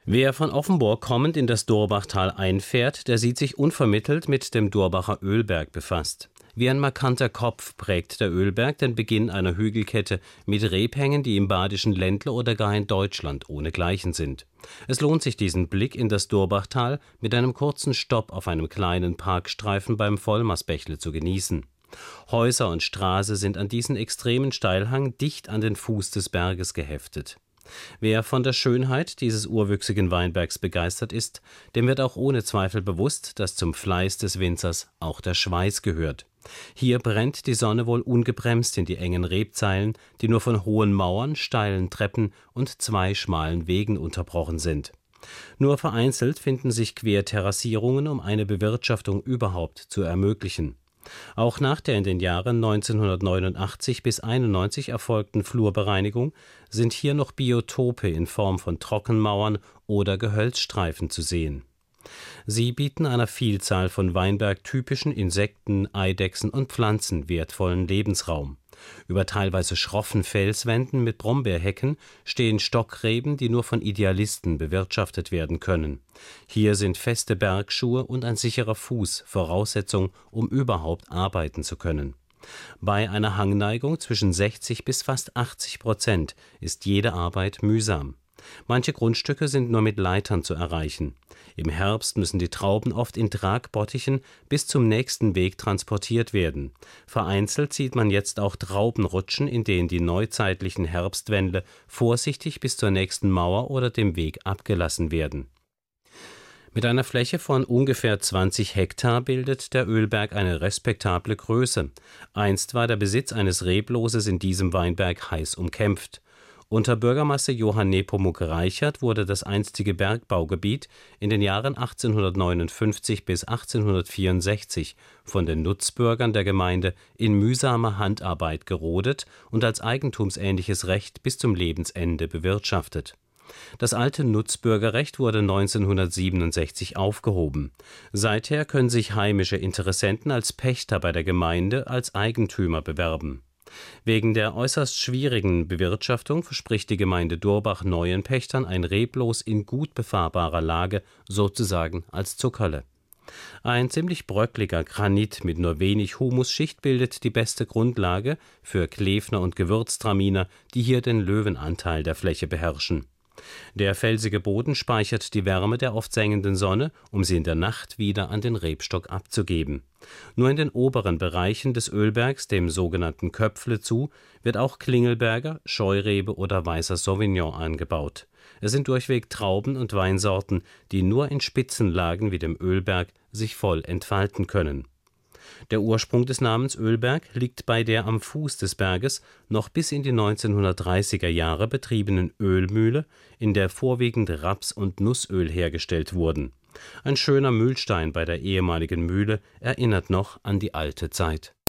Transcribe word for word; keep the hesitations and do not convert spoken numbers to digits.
Wer von Offenburg kommend in das Durbachtal einfährt, der sieht sich unvermittelt mit dem Durbacher Ölberg befasst. Wie ein markanter Kopf prägt der Ölberg den Beginn einer Hügelkette mit Rebhängen, die im badischen Ländle oder gar in Deutschland ohnegleichen sind. Es lohnt sich, diesen Blick in das Durbachtal mit einem kurzen Stopp auf einem kleinen Parkstreifen beim Vollmersbächle zu genießen. Häuser und Straße sind an diesen extremen Steilhang dicht an den Fuß des Berges geheftet. Wer von der Schönheit dieses urwüchsigen Weinbergs begeistert ist, dem wird auch ohne Zweifel bewusst, dass zum Fleiß des Winzers auch der Schweiß gehört. Hier brennt die Sonne wohl ungebremst in die engen Rebzeilen, die nur von hohen Mauern, steilen Treppen und zwei schmalen Wegen unterbrochen sind. Nur vereinzelt finden sich Querterrassierungen, um eine Bewirtschaftung überhaupt zu ermöglichen. Auch nach der in den Jahren neunzehnhundertneunundachtzig bis einundneunzig erfolgten Flurbereinigung sind hier noch Biotope in Form von Trockenmauern oder Gehölzstreifen zu sehen. Sie bieten einer Vielzahl von weinbergtypischen Insekten, Eidechsen und Pflanzen wertvollen Lebensraum. Über teilweise schroffen Felswänden mit Brombeerhecken stehen Stockreben, die nur von Idealisten bewirtschaftet werden können. Hier sind feste Bergschuhe und ein sicherer Fuß Voraussetzung, um überhaupt arbeiten zu können. Bei einer Hangneigung zwischen sechzig bis fast achtzig Prozent ist jede Arbeit mühsam. Manche Grundstücke sind nur mit Leitern zu erreichen. Im Herbst müssen die Trauben oft in Tragbottichen bis zum nächsten Weg transportiert werden. Vereinzelt sieht man jetzt auch Traubenrutschen, in denen die neuzeitlichen Herbstwändle vorsichtig bis zur nächsten Mauer oder dem Weg abgelassen werden. Mit einer Fläche von ungefähr zwanzig Hektar bildet der Ölberg eine respektable Größe. Einst war der Besitz eines Rebloses in diesem Weinberg heiß umkämpft. Unter Bürgermeister Johann Nepomuk Reichert wurde das einstige Bergbaugebiet in den Jahren achtzehnhundertneunundfünfzig bis achtzehnhundertvierundsechzig von den Nutzbürgern der Gemeinde in mühsamer Handarbeit gerodet und als eigentumsähnliches Recht bis zum Lebensende bewirtschaftet. Das alte Nutzbürgerrecht wurde neunzehnhundertsiebenundsechzig aufgehoben. Seither können sich heimische Interessenten als Pächter bei der Gemeinde als Eigentümer bewerben. Wegen der äußerst schwierigen Bewirtschaftung verspricht die Gemeinde Durbach neuen Pächtern ein Reblos in gut befahrbarer Lage, sozusagen als Zuckerle. Ein ziemlich bröckliger Granit mit nur wenig Humusschicht bildet die beste Grundlage für Klevner und Gewürztraminer, die hier den Löwenanteil der Fläche beherrschen. Der felsige Boden speichert die Wärme der oft sengenden Sonne, um sie in der Nacht wieder an den Rebstock abzugeben. Nur in den oberen Bereichen des Ölbergs, dem sogenannten Köpfle zu, wird auch Klingelberger, Scheurebe oder weißer Sauvignon angebaut. Es sind durchweg Trauben und Weinsorten, die nur in Spitzenlagen wie dem Ölberg sich voll entfalten können. Der Ursprung des Namens Ölberg liegt bei der am Fuß des Berges noch bis in die neunzehnhundertdreißiger Jahre betriebenen Ölmühle, in der vorwiegend Raps- und Nussöl hergestellt wurden. Ein schöner Mühlstein bei der ehemaligen Mühle erinnert noch an die alte Zeit.